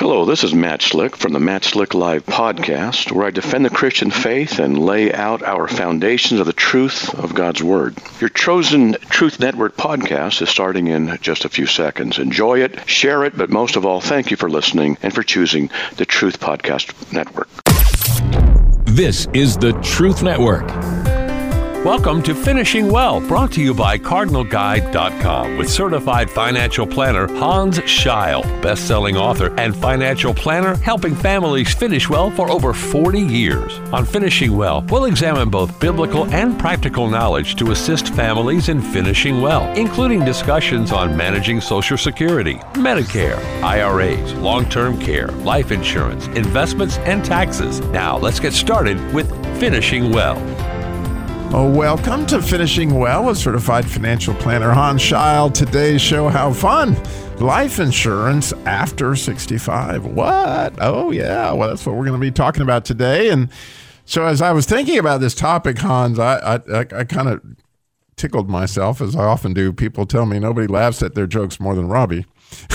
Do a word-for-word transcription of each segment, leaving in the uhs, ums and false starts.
Hello, this is Matt Slick from the Matt Slick Live podcast, where I defend the Christian faith and lay out our foundations of the truth of God's Word. Your chosen Truth Network podcast is starting in just a few seconds. Enjoy it, share it, but most of all, thank you for listening and for choosing the Truth Podcast Network. This is the Truth Network. Welcome to Finishing Well, brought to you by Cardinal Guide dot com with certified financial planner Hans Scheil, best-selling author and financial planner helping families finish well for over forty years. On Finishing Well, we'll examine both biblical and practical knowledge to assist families in finishing well, including discussions on managing Social Security, Medicare, I R As, long-term care, life insurance, investments, and taxes. Now, let's get started with Finishing Well. Oh, welcome to Finishing Well with certified financial planner Hans Scheil. Today's show, how fun! Life insurance after sixty-five. What? Oh, yeah. Well, that's what we're going to be talking about today. And so as I was thinking about this topic, Hans, I, I, I, I kind of tickled myself, as I often do. People tell me nobody laughs at their jokes more than Robbie.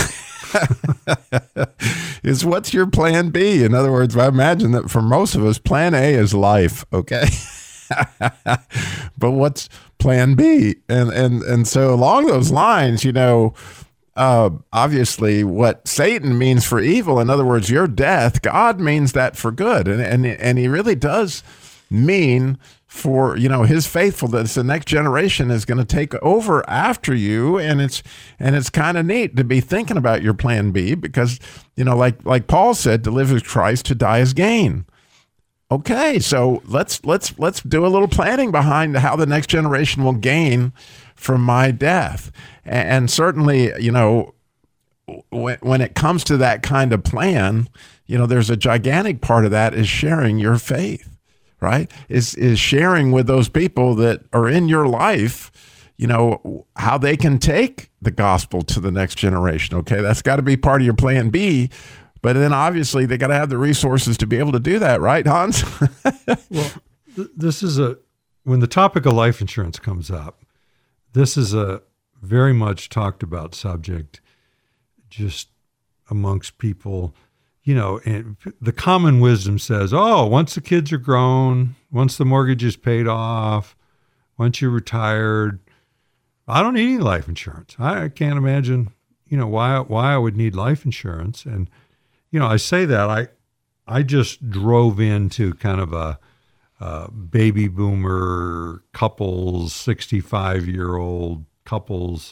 Is what's your plan B? In other words, I imagine that for most of us, plan A is life, okay? But what's plan B? And and and so along those lines, you know, uh, obviously what Satan means for evil, in other words, your death, God means that for good. And and and he really does mean for, you know, his faithfulness. The next generation is going to take over after you. And it's and it's kind of neat to be thinking about your plan B because, you know, like like Paul said, to live is Christ, to die is gain. Okay, so let's let's let's do a little planning behind how the next generation will gain from my death. And certainly, you know, when when it comes to that kind of plan, you know, there's a gigantic part of that is sharing your faith, right? Is is sharing with those people that are in your life, you know, how they can take the gospel to the next generation. Okay, that's got to be part of your plan B. But then obviously they got to have the resources to be able to do that, right, Hans? Well, th- this is a, when the topic of life insurance comes up, this is a very much talked about subject just amongst people, you know, and the common wisdom says, oh, once the kids are grown, once the mortgage is paid off, once you're retired, I don't need any life insurance. I can't imagine, you know, why, why I would need life insurance. And you know, I say that, I I just drove into kind of a, a baby boomer couples, sixty-five-year-old couples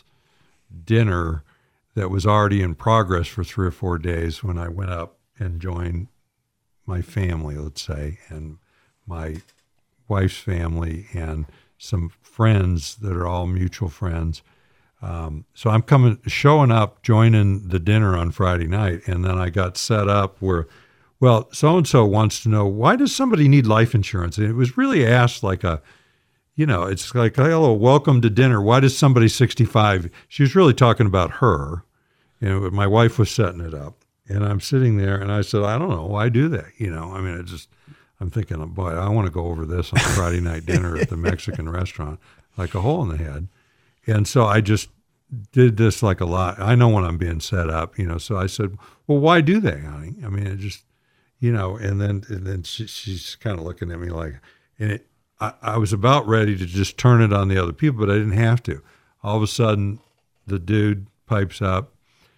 dinner that was already in progress for three or four days when I went up and joined my family, let's say, and my wife's family and some friends that are all mutual friends. Um, so I'm coming, showing up, joining the dinner on Friday night, and then I got set up where, well, so-and-so wants to know, why does somebody need life insurance? And it was really asked like a, you know, it's like, hello, welcome to dinner. Why does somebody sixty-five? She was really talking about her. You know, my wife was setting it up, and I'm sitting there, and I said, I don't know, why do that? You know, I mean, it just, I'm thinking, boy, I want to go over this on Friday night dinner at the Mexican restaurant, like a hole in the head. And so I just did this like a lot. I know when I'm being set up, you know, so I said, well, why do they, honey? I mean, it just, you know, and then and then she, she's kind of looking at me like, and it, I, I was about ready to just turn it on the other people, but I didn't have to. All of a sudden, the dude pipes up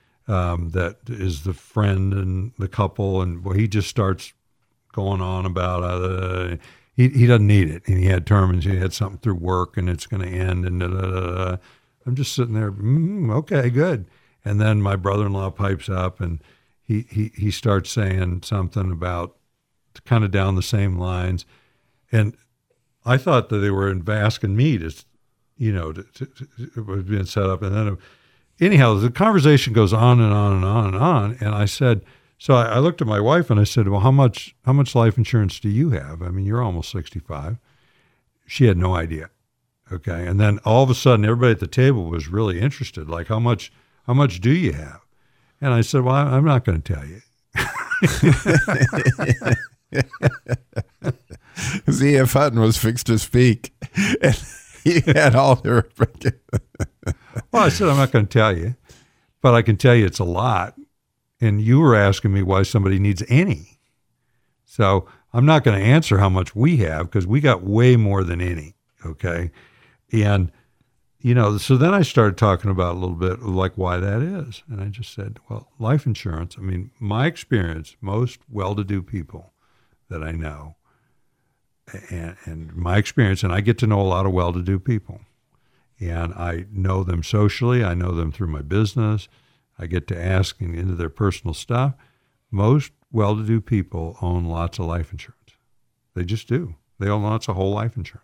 um, that is the friend and the couple, and well, he just starts going on about uh, He he doesn't need it, and he had terms. He had something through work, and it's going to end. And da, da, da, da. I'm just sitting there. Mm, okay, good. And then my brother-in-law pipes up, and he he he starts saying something about kind of down the same lines. And I thought that they were asking me to, you know, to, to, to, it was being set up. And then, anyhow, the conversation goes on and on and on and on. And I said. So I, I looked at my wife and I said, well, how much how much life insurance do you have? I mean, you're almost sixty-five. She had no idea. Okay. And then all of a sudden, everybody at the table was really interested. Like, how much how much do you have? And I said, well, I'm not going to tell you. Z F Hutton was fixed to speak. And he had all the... Well, I said, I'm not going to tell you, but I can tell you it's a lot. And you were asking me why somebody needs any. So I'm not going to answer how much we have because we got way more than any, okay? And, you know, so then I started talking about a little bit like why that is. And I just said, well, life insurance, I mean, my experience, most well-to-do people that I know, and, and my experience, and I get to know a lot of well-to-do people. And I know them socially. I know them through my business. I get to asking into their personal stuff. Most well-to-do people own lots of life insurance. They just do. They own lots of whole life insurance.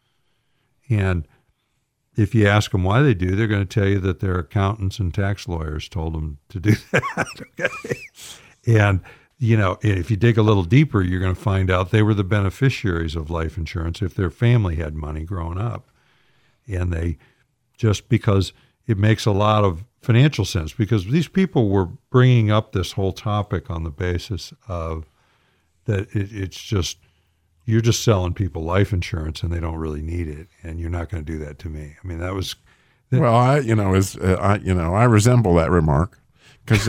And if you ask them why they do, they're going to tell you that their accountants and tax lawyers told them to do that. Okay? And, you know, if you dig a little deeper, you're going to find out they were the beneficiaries of life insurance if their family had money growing up. And they, just because it makes a lot of financial sense, because these people were bringing up this whole topic on the basis of that it, it's just, you're just selling people life insurance and they don't really need it, and you're not going to do that to me. I mean, that was that, well, I you know is uh, I you know I resemble that remark because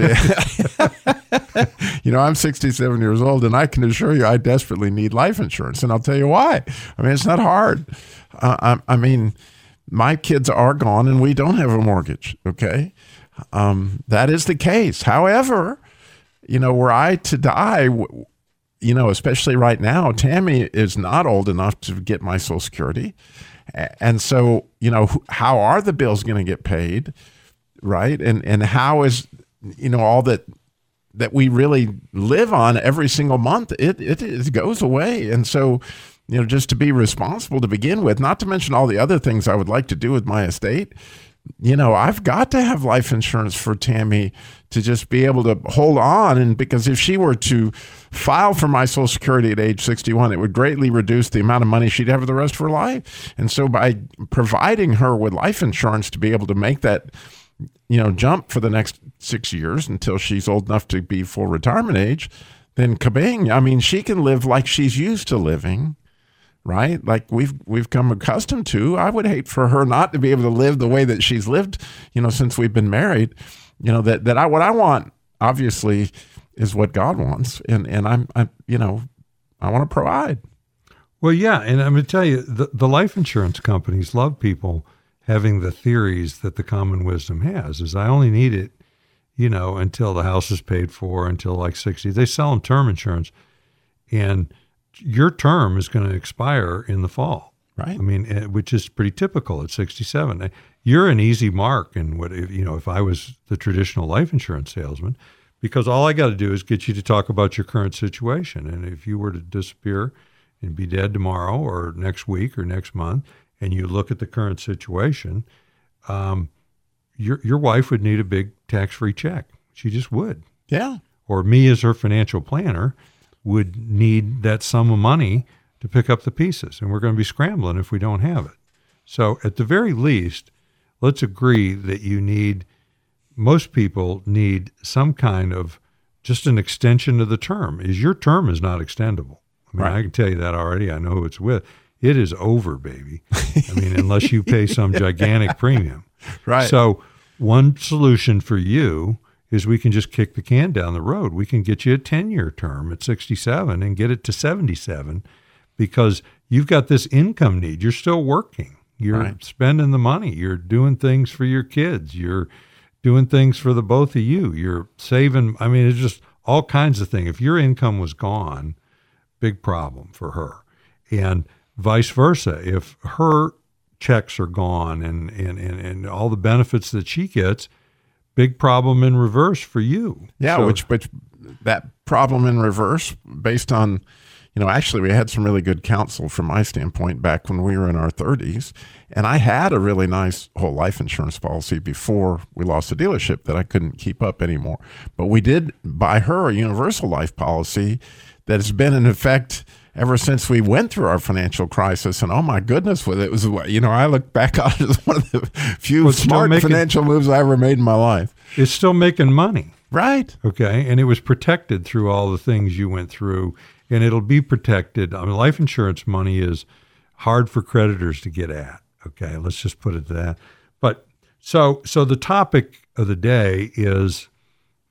you know I'm sixty-seven years old and I can assure you I desperately need life insurance, and I'll tell you why. I mean, it's not hard. Uh, I, I mean, my kids are gone and we don't have a mortgage. Okay, um, that is the case. However, you know, were I to die, you know, especially right now, Tammy is not old enough to get my Social Security. And so, you know, how are the bills going to get paid, right? And and how is, you know, all that that we really live on every single month, it, it it goes away. And so, you know, just to be responsible to begin with, not to mention all the other things I would like to do with my estate, you know, I've got to have life insurance for Tammy to just be able to hold on. And because if she were to file for my Social Security at age sixty-one, it would greatly reduce the amount of money she'd have for the rest of her life. And so by providing her with life insurance to be able to make that, you know, jump for the next six years until she's old enough to be full retirement age, then kabang, I mean, she can live like she's used to living. Right? Like we've we've come accustomed to. I would hate for her not to be able to live the way that she's lived, you know, since we've been married. You know, that, that I what I want, obviously, is what God wants. And and I'm, I'm you know, I want to provide. Well, yeah. And I'm going to tell you, the, the life insurance companies love people having the theories that the common wisdom has, is I only need it, you know, until the house is paid for, until like sixty. They sell them term insurance. And your term is going to expire in the fall, right? I mean, which is pretty typical at sixty-seven. You're an easy mark, and what if, you know, if I was the traditional life insurance salesman, because all I got to do is get you to talk about your current situation, and if you were to disappear and be dead tomorrow or next week or next month, and you look at the current situation, um, your your wife would need a big tax-free check. She just would. Yeah. Or me as her financial planner would need that sum of money to pick up the pieces. And we're going to be scrambling if we don't have it. So at the very least, let's agree that you need, most people need some kind of just an extension of the term. Is your term is not extendable. I mean, right. I can tell you that already. I know who it's with. It is over, baby. I mean, unless you pay some gigantic premium. Right. So one solution for you is we can just kick the can down the road. We can get you a ten-year term at sixty-seven and get it to seventy-seven because you've got this income need. You're still working. You're right. spending the money. You're doing things for your kids. You're doing things for the both of you. You're saving. I mean, it's just all kinds of things. If your income was gone, big problem for her. And vice versa. If her checks are gone and, and, and, and all the benefits that she gets, big problem in reverse for you. Yeah, so, which which that problem in reverse, based on, you know, actually we had some really good counsel from my standpoint back when we were in our thirties, and I had a really nice whole life insurance policy before we lost the dealership that I couldn't keep up anymore. But we did buy her a universal life policy that has been in effect ever since we went through our financial crisis. And oh my goodness, with it was, you know, I look back on it as one of the few well, smart making, financial moves I ever made in my life. It's still making money. Right. Okay. And it was protected through all the things you went through, and it'll be protected. I mean, life insurance money is hard for creditors to get at. Okay. Let's just put it to that. But so, so the topic of the day is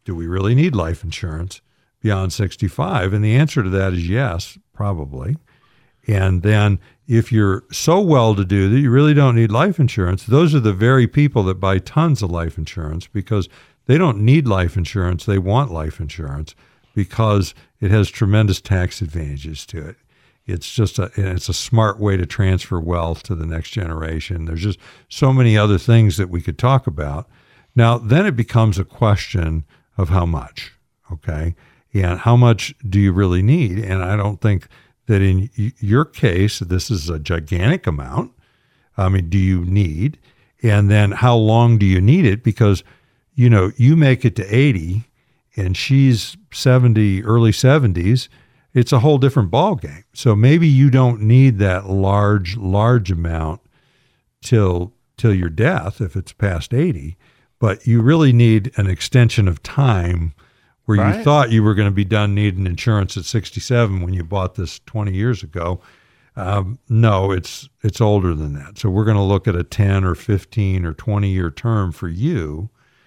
do we really need life insurance beyond sixty-five? And the answer to that is yes, probably. And then if you're so well-to-do that you really don't need life insurance, those are the very people that buy tons of life insurance because they don't need life insurance. They want life insurance because it has tremendous tax advantages to it. It's just a, it's a smart way to transfer wealth to the next generation. There's just so many other things that we could talk about. Now, then it becomes a question of how much, okay? And how much do you really need? And I don't think that in your case, this is a gigantic amount. I mean, do you need? And then how long do you need it? Because, you know, you make it to eighty and she's seventy, early seventies, it's a whole different ballgame. So maybe you don't need that large, large amount till till your death if it's past eighty, but you really need an extension of time where right. you thought you were going to be done needing insurance at sixty-seven when you bought this twenty years ago. Um, no, it's it's older than that. So we're going to look at a ten or fifteen or twenty year term for you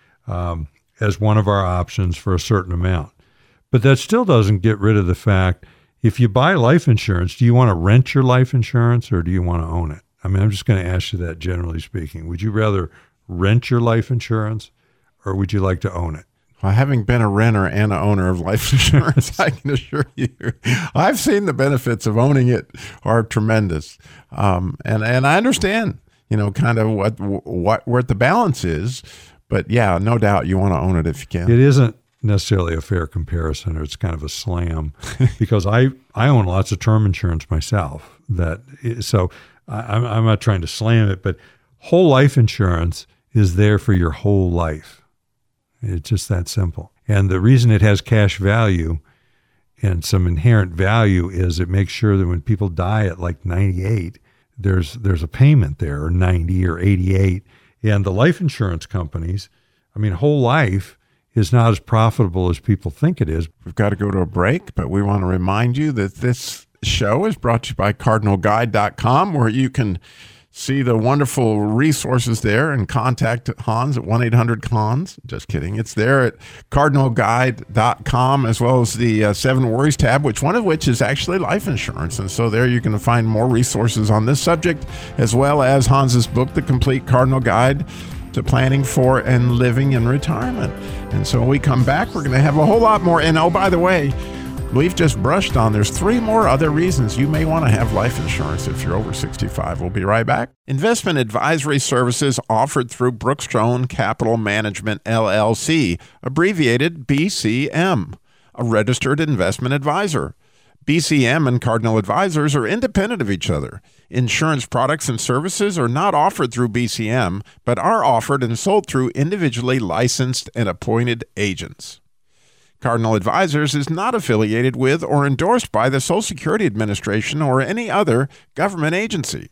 um, as one of our options for a certain amount. But that still doesn't get rid of the fact, if you buy life insurance, do you want to rent your life insurance or do you want to own it? I mean, I'm just going to ask you that generally speaking. Would you rather rent your life insurance or would you like to own it? Well, having been a renter and an owner of life insurance, I can assure you, I've seen the benefits of owning it are tremendous. Um, and, and I understand, you know, kind of what, what, where the balance is, but yeah, no doubt you want to own it if you can. It isn't necessarily a fair comparison, or it's kind of a slam because I, I own lots of term insurance myself. That so I, I'm, I'm not trying to slam it, but whole life insurance is there for your whole life. It's just that simple. And the reason it has cash value and some inherent value is it makes sure that when people die at like ninety-eight, there's there's a payment there, or ninety or eighty-eight. And the life insurance companies, I mean, whole life is not as profitable as people think it is. We've got to go to a break, but we want to remind you that this show is brought to you by Cardinal Guide dot com, where you can see the wonderful resources there and contact Hans at one eight hundred C O N S. Just kidding. It's there at Cardinal Guide dot com, as well as the uh, Seven Worries tab, which one of which is actually life insurance. And so there you can find more resources on this subject, as well as Hans's book, The Complete Cardinal Guide to Planning for and Living in Retirement. And so when we come back, we're going to have a whole lot more. And oh, by the way, we've just brushed on, there's three more other reasons you may want to have life insurance if you're over sixty-five. We'll be right back. Investment advisory services offered through Brookstone Capital Management, L L C, abbreviated B C M, a registered investment advisor. B C M and Cardinal Advisors are independent of each other. Insurance products and services are not offered through B C M, but are offered and sold through individually licensed and appointed agents. Cardinal Advisors is not affiliated with or endorsed by the Social Security Administration or any other government agency.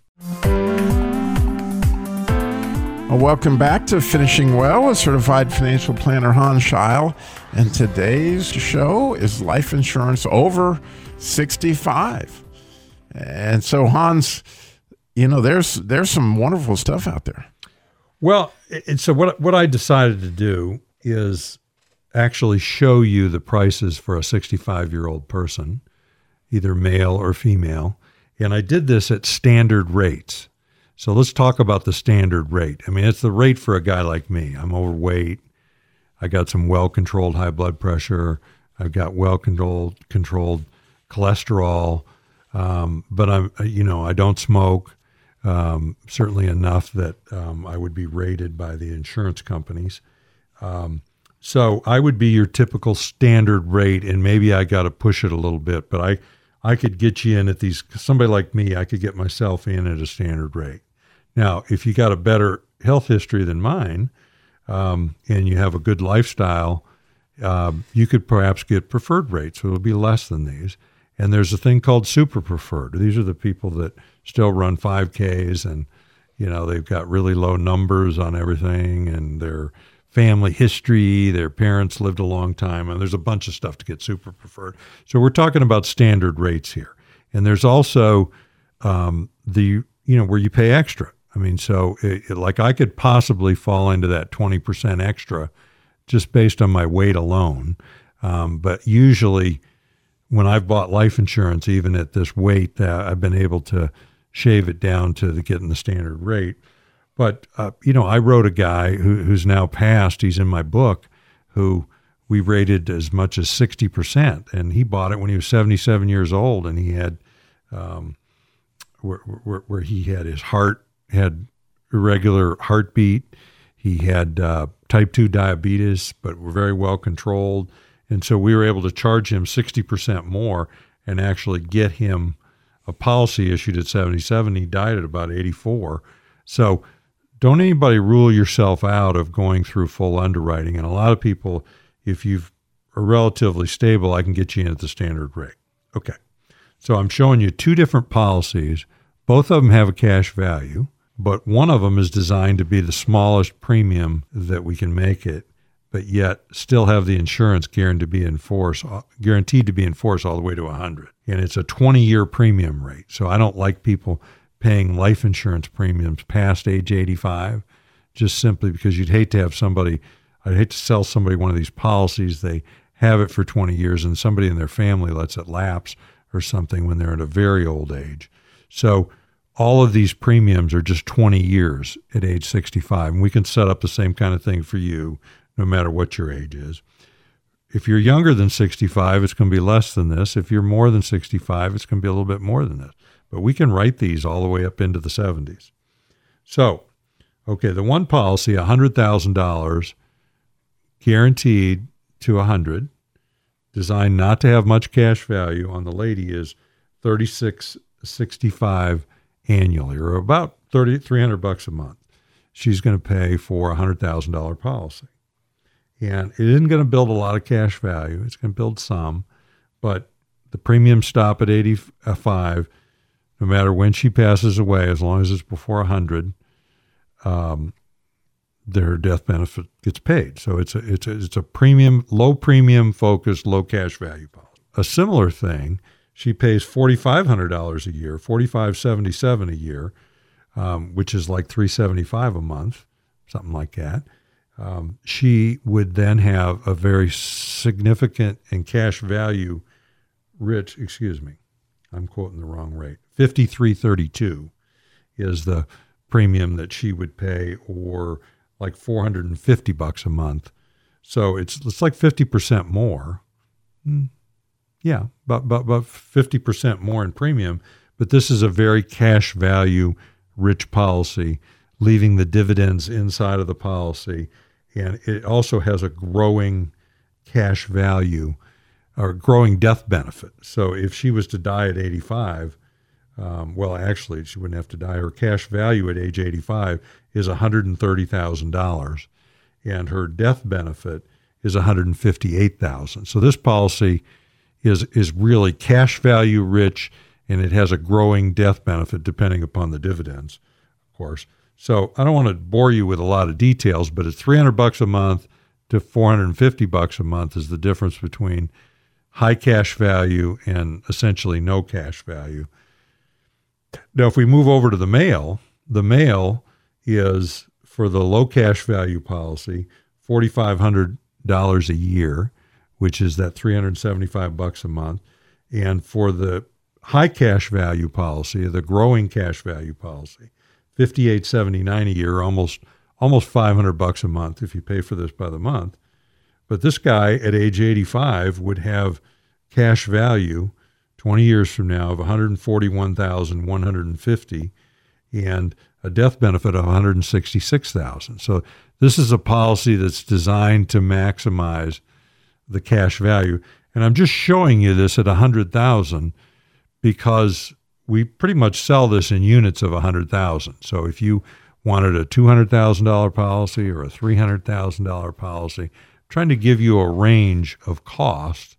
Well, welcome back to Finishing Well with Certified Financial Planner Hans Scheil. And today's show is life insurance over sixty-five. And so, Hans, you know, there's there's some wonderful stuff out there. Well, and so what what I decided to do is actually show you the prices for a sixty-five-year-old person, either male or female. And I did this at standard rates. So let's talk about the standard rate. I mean, it's the rate for a guy like me. I'm overweight. I got some well-controlled high blood pressure. I've got well-controlled controlled cholesterol. Um, but I'm, you know, I don't smoke, um, certainly enough that um, I would be rated by the insurance companies. Um, So I would be your typical standard rate, and maybe I got to push it a little bit, but I, I could get you in at these, somebody like me, I could get myself in at a standard rate. Now, if you got a better health history than mine, um, and you have a good lifestyle, um, you could perhaps get preferred rates, so it'll be less than these. And there's a thing called super preferred. These are the people that still run five Ks and, you know, they've got really low numbers on everything, and they're family history, their parents lived a long time, and there's a bunch of stuff to get super preferred. So we're talking about standard rates here. And there's also um, the, you know, where you pay extra. I mean, so it, it, like I could possibly fall into that twenty percent extra just based on my weight alone. Um, but usually when I've bought life insurance, even at this weight, uh, I've been able to shave it down to the, getting the standard rate. But, uh, you know, I wrote a guy who, who's now passed, he's in my book, who we rated as much as sixty percent. And he bought it when he was seventy-seven years old, and he had, um, where, where, where he had his heart, had irregular heartbeat. He had uh, type two diabetes, but were very well controlled. And so we were able to charge him sixty percent more and actually get him a policy issued at seventy-seven. He died at about eighty-four. So don't anybody rule yourself out of going through full underwriting. And a lot of people, if you are relatively stable, I can get you in at the standard rate. Okay. So I'm showing you two different policies. Both of them have a cash value, but one of them is designed to be the smallest premium that we can make it, but yet still have the insurance guaranteed to be in force, guaranteed to be in force all the way to one hundred. And it's a twenty-year premium rate. So I don't like people paying life insurance premiums past age eighty-five, just simply because you'd hate to have somebody, I'd hate to sell somebody one of these policies, they have it for twenty years, and somebody in their family lets it lapse or something when they're at a very old age. So all of these premiums are just twenty years at age sixty-five. And we can set up the same kind of thing for you, no matter what your age is. If you're younger than sixty-five, it's going to be less than this. If you're more than sixty-five, it's going to be a little bit more than this. But we can write these all the way up into the seventies. So, okay, the one policy, one hundred thousand dollars, guaranteed to one hundred, designed not to have much cash value on the lady, is thirty-six sixty-five annually, or about thirty three hundred bucks a month. She's going to pay for a one hundred thousand dollars policy. And it isn't going to build a lot of cash value. It's going to build some, but the premiums stop at eighty-five, no matter when she passes away, as long as it's before one hundred, um, their death benefit gets paid. So it's a, it's a, it's a premium, low premium focused, low cash value policy. A similar thing, she pays four thousand five hundred dollars a year, forty-five seventy-seven a year, um, which is like three hundred seventy-five a month, something like that. Um, she would then have a very significant and cash value rich, excuse me, I'm quoting the wrong rate. fifty-three thirty-two is the premium that she would pay, or like four hundred fifty bucks a month. So it's it's like fifty percent more. Mm, yeah, about, about, about fifty percent more in premium. But this is a very cash value rich policy, leaving the dividends inside of the policy. And it also has a growing cash value or growing death benefit. So if she was to die at eighty-five, um, well, actually, she wouldn't have to die. Her cash value at age eighty-five is one hundred thirty thousand dollars, and her death benefit is one hundred fifty-eight thousand dollars. So this policy is is really cash value rich, and it has a growing death benefit depending upon the dividends, of course. So I don't want to bore you with a lot of details, but it's three hundred bucks a month to four hundred fifty bucks a month is the difference between high cash value and essentially no cash value. Now, if we move over to the male, the male is, for the low cash value policy, four thousand five hundred dollars a year, which is that three hundred seventy-five bucks a month. And for the high cash value policy, the growing cash value policy, fifty-eight seventy-nine a year, almost almost five hundred bucks a month if you pay for this by the month. But this guy at age eighty-five would have cash value twenty years from now of one hundred forty-one thousand one hundred fifty and a death benefit of one hundred sixty-six thousand. So this is a policy that's designed to maximize the cash value. And I'm just showing you this at one hundred thousand because we pretty much sell this in units of one hundred thousand. So if you wanted a two hundred thousand dollars policy or a three hundred thousand dollars policy, I'm trying to give you a range of cost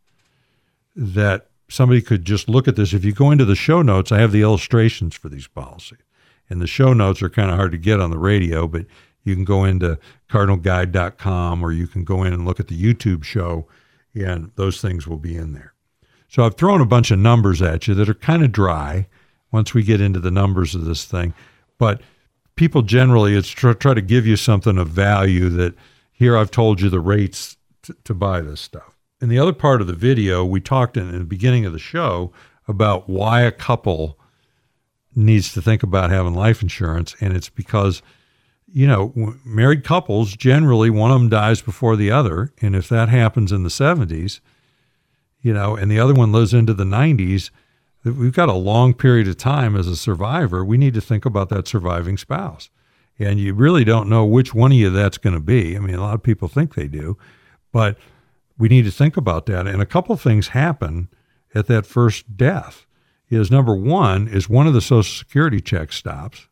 that somebody could just look at this. If you go into the show notes, I have the illustrations for these policies. And the show notes are kind of hard to get on the radio, but you can go into cardinal guide dot com or you can go in and look at the YouTube show, and those things will be in there. So I've thrown a bunch of numbers at you that are kind of dry once we get into the numbers of this thing. But people generally, it's try, try to give you something of value that, here I've told you the rates t- to buy this stuff. In the other part of the video, we talked in, in the beginning of the show about why a couple needs to think about having life insurance. And it's because, you know, married couples, generally one of them dies before the other. And if that happens in the seventies, you know, and the other one lives into the nineties, we've got a long period of time as a survivor. We need to think about that surviving spouse. And you really don't know which one of you that's going to be. I mean, a lot of people think they do, but we need to think about that. And a couple things happen at that first death. Is number one is one of the Social Security checks stops.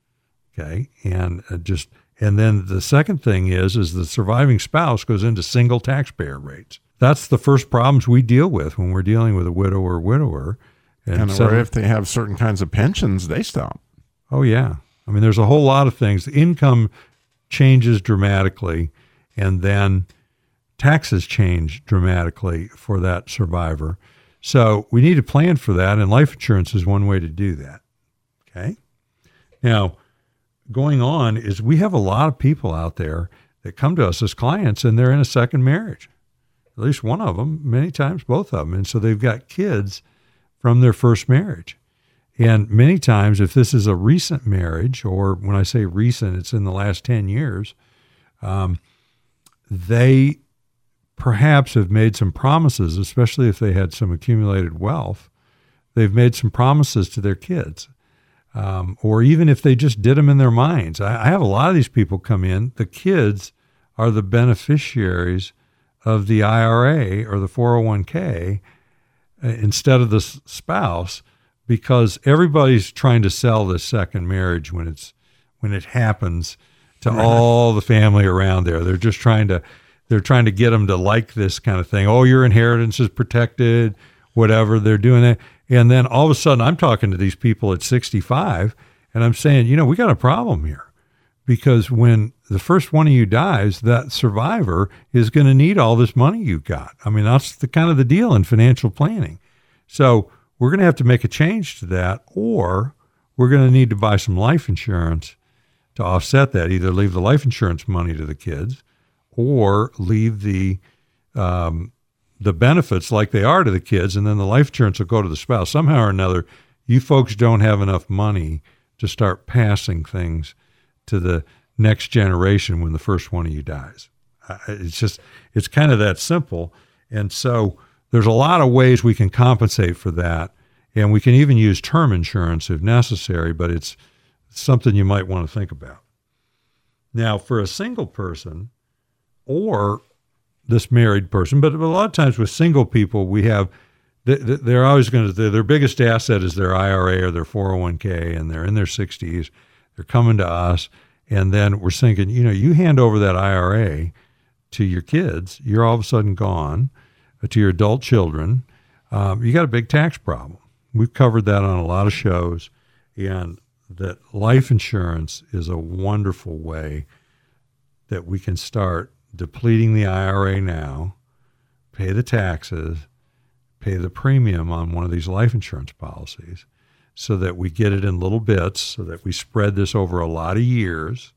Okay. And uh, just, and then the second thing is, is the surviving spouse goes into single taxpayer rates. That's the first problems we deal with when we're dealing with a widow or widower. And, and so, or if they have certain kinds of pensions, they stop. Oh yeah. I mean, there's a whole lot of things. The income changes dramatically, and then taxes change dramatically for that survivor. So we need to plan for that, and life insurance is one way to do that. Okay. Now, going on is we have a lot of people out there that come to us as clients, and they're in a second marriage. At least one of them, many times both of them. And so they've got kids from their first marriage. And many times, if this is a recent marriage, or when I say recent, it's in the last ten years, um, they perhaps have made some promises, especially if they had some accumulated wealth. They've made some promises to their kids. Um, or even if they just did them in their minds. I, I have a lot of these people come in. The kids are the beneficiaries of the I R A or the four oh one k uh, instead of the s- spouse, because everybody's trying to sell this second marriage when it's when it happens to right. all the family around there. They're just trying to they're trying to get them to like this kind of thing. Oh, your inheritance is protected, whatever. They're doing it. And then all of a sudden I'm talking to these people at sixty-five and I'm saying, you know, we got a problem here, because when the first one of you dies, that survivor is going to need all this money you got. I mean, that's the kind of the deal in financial planning. So we're going to have to make a change to that, or we're going to need to buy some life insurance to offset that. Either leave the life insurance money to the kids, or leave the um, the benefits like they are to the kids, and then the life insurance will go to the spouse. Somehow or another, you folks don't have enough money to start passing things to the next generation when the first one of you dies. It's just, it's kind of that simple. And so there's a lot of ways we can compensate for that. And we can even use term insurance if necessary, but it's something you might want to think about. Now, for a single person or this married person, but a lot of times with single people, we have, they're always going to, their biggest asset is their I R A or their four oh one k, and they're in their sixties. They're coming to us, and then we're thinking, you know, you hand over that I R A to your kids, you're all of a sudden gone, to your adult children. Um, you got a big tax problem. We've covered that on a lot of shows, and that life insurance is a wonderful way that we can start depleting the I R A now, pay the taxes, pay the premium on one of these life insurance policies, so that we get it in little bits, so that we spread this over a lot of years,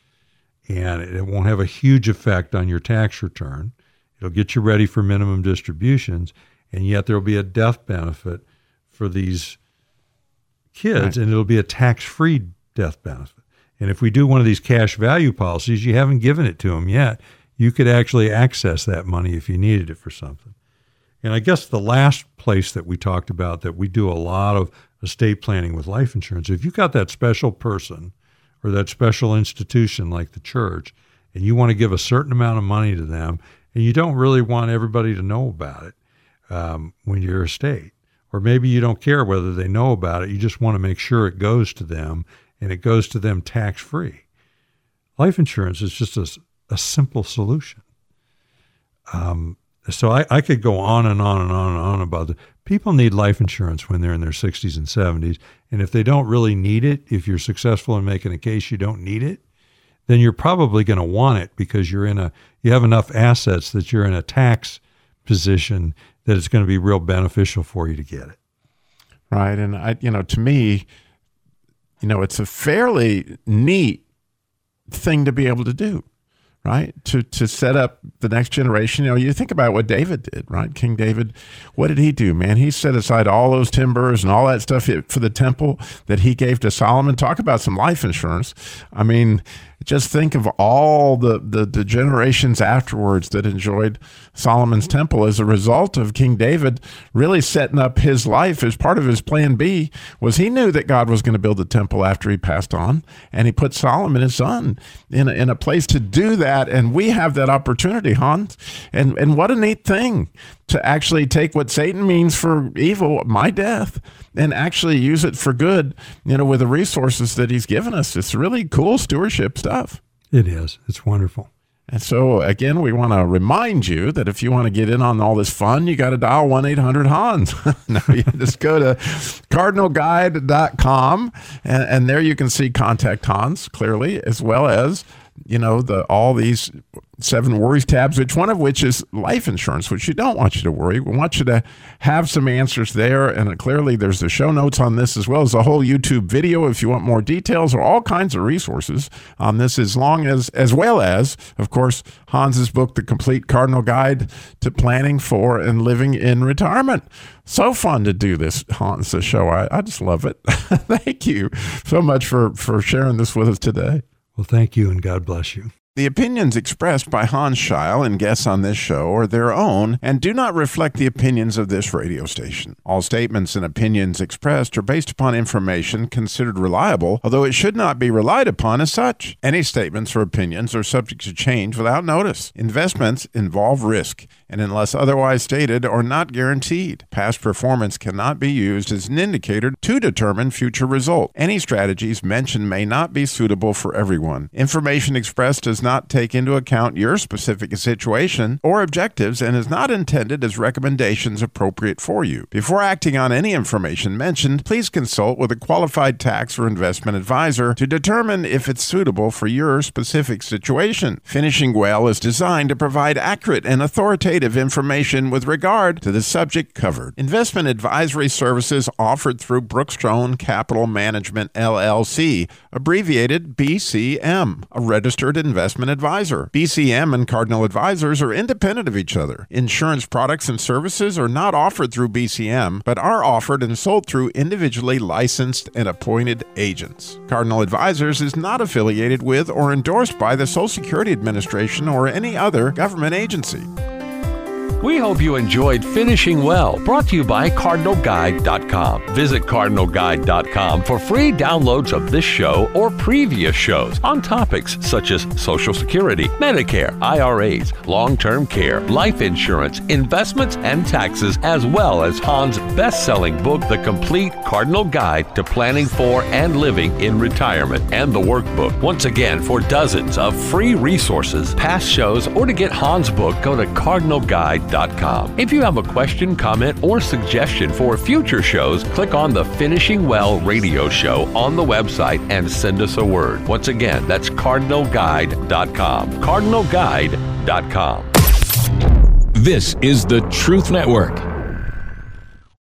and it won't have a huge effect on your tax return. It'll get you ready for minimum distributions, and yet there'll be a death benefit for these kids, right. And it'll be a tax-free death benefit. And if we do one of these cash value policies, you haven't given it to them yet, you could actually access that money if you needed it for something. And I guess the last place that we talked about that we do a lot of estate planning with life insurance, if you've got that special person or that special institution like the church, and you want to give a certain amount of money to them, and you don't really want everybody to know about it um, when you're estate, or maybe you don't care whether they know about it, you just want to make sure it goes to them, and it goes to them tax-free. Life insurance is just a, a simple solution. Um, so I, I could go on and on and on and on about it. People need life insurance when they're in their sixties and seventies, and if they don't really need it, if you're successful in making a case you don't need it, then you're probably going to want it because you're in a you have enough assets that you're in a tax position that it's going to be real beneficial for you to get it. Right, and I, you know, to me, you know, it's a fairly neat thing to be able to do, right? To to set up the next generation. You know, you think about what David did, right? King David, what did he do, man? He set aside all those timbers and all that stuff for the temple that he gave to Solomon. Talk about some life insurance. I mean, just think of all the, the, the generations afterwards that enjoyed Solomon's temple as a result of King David really setting up his life as part of his plan B. Was he knew that God was going to build the temple after he passed on, and he put Solomon, his son, in a, in a place to do that. And we have that opportunity, Hans. And, and what a neat thing to actually take what Satan means for evil, my death, and actually use it for good, you know, with the resources that he's given us. It's really cool stewardship stuff. It is. It's wonderful. And so, again, we want to remind you that if you want to get in on all this fun, you got to dial one eight hundred Hans. No, you just go to cardinal guide dot com, and, and there you can see Contact Hans clearly, as well as, you know, the all these seven worries tabs, which one of which is life insurance, which you don't want you to worry. We want you to have some answers there. And clearly there's the show notes on this, as well as a whole YouTube video if you want more details, or all kinds of resources on this, as long as, as well as, of course, Hans's book, The Complete Cardinal Guide to Planning for and Living in Retirement. So fun to do this, Hans, the show. I, I just love it. Thank you so much for, for sharing this with us today. Well, thank you, and God bless you. The opinions expressed by Hans Scheil and guests on this show are their own and do not reflect the opinions of this radio station. All statements and opinions expressed are based upon information considered reliable, although it should not be relied upon as such. Any statements or opinions are subject to change without notice. Investments involve risk, and unless otherwise stated, are not guaranteed. Past performance cannot be used as an indicator to determine future results. Any strategies mentioned may not be suitable for everyone. Information expressed does not take into account your specific situation or objectives and is not intended as recommendations appropriate for you. Before acting on any information mentioned, please consult with a qualified tax or investment advisor to determine if it's suitable for your specific situation. Finishing Well is designed to provide accurate and authoritative information with regard to the subject covered. Investment advisory services offered through Brookstone Capital Management, L L C, abbreviated B C M, a registered investment advisor. B C M and Cardinal Advisors are independent of each other. Insurance products and services are not offered through B C M, but are offered and sold through individually licensed and appointed agents. Cardinal Advisors is not affiliated with or endorsed by the Social Security Administration or any other government agency. We hope you enjoyed Finishing Well, brought to you by cardinal guide dot com. Visit cardinal guide dot com for free downloads of this show or previous shows on topics such as Social Security, Medicare, I R As, long-term care, life insurance, investments, and taxes, as well as Hans' best-selling book, The Complete Cardinal Guide to Planning for and Living in Retirement, and the workbook. Once again, for dozens of free resources, past shows, or to get Hans' book, go to cardinal guide dot com. If you have a question, comment, or suggestion for future shows, click on the Finishing Well radio show on the website and send us a word. Once again, that's cardinal guide dot com. cardinal guide dot com. This is the Truth Network.